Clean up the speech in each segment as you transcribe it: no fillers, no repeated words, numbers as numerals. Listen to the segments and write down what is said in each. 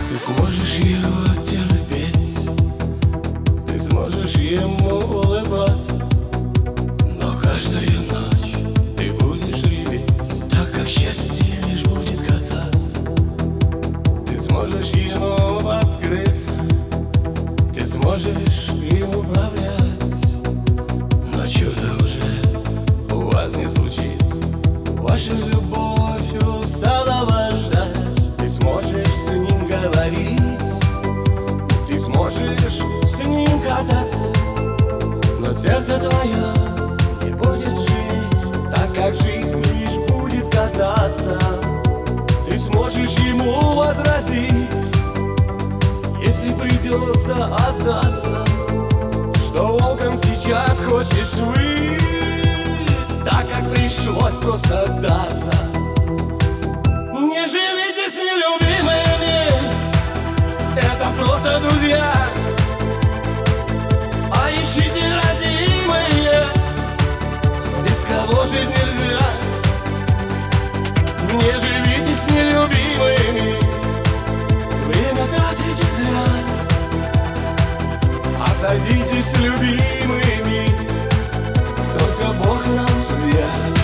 Ты сможешь его терпеть, ты сможешь ему улыбаться, но каждую ночь ты будешь реветь, так как счастье лишь будет казаться. Ты сможешь ему открыться, ты сможешь им управлять, но чудо уже у вас не случится. Ваша любовь устала ждать. Ты сможешь с ним говорить, ты сможешь с ним кататься, но сердце твое не будет жить, так как жизнь лишь будет казаться. Ты сможешь ему возразить, если придется отдаться, что волком сейчас хочешь быть, так как пришлось просто сдаться. Не живите с нелюбимыми, это просто друзья, а ищите родимые, без кого жить нельзя. Не живите с нелюбимыми, время тратите зря, а сойдитесь с любимыми, только Бог нам судья.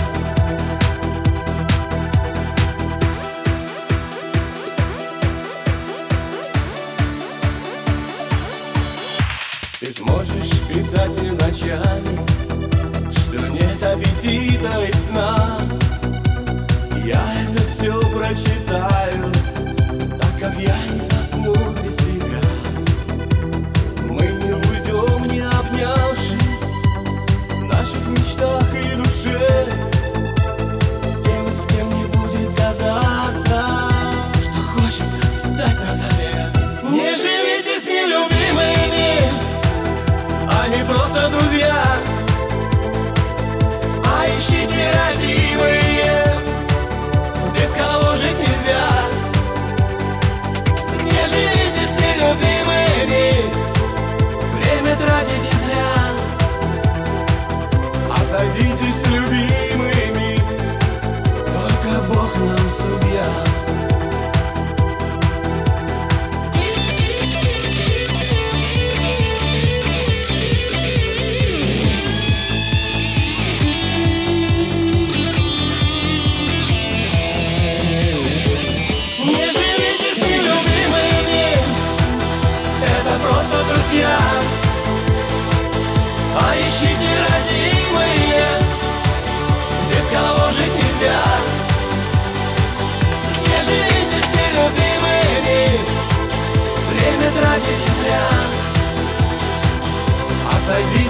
Ты сможешь писать мне ночами, что нет аппетита и сна. Я это все прочитаю, так как я не засну без тебя. Мы не уйдем, не обнявшись, в наших мечтах и душе, с тем, с кем не будет казаться, что хочется стать на заре. Не живите с нелюбимыми, они просто друзья, а ищите родимые, без кого жить нельзя. Не живите с нелюбимыми, время тратите зря, а сойдитесь с любимыми, только Бог нам судья. Друзья, а ищите родимые, без кого жить нельзя. Не живите с нелюбимыми, время тратите зря, а сойдите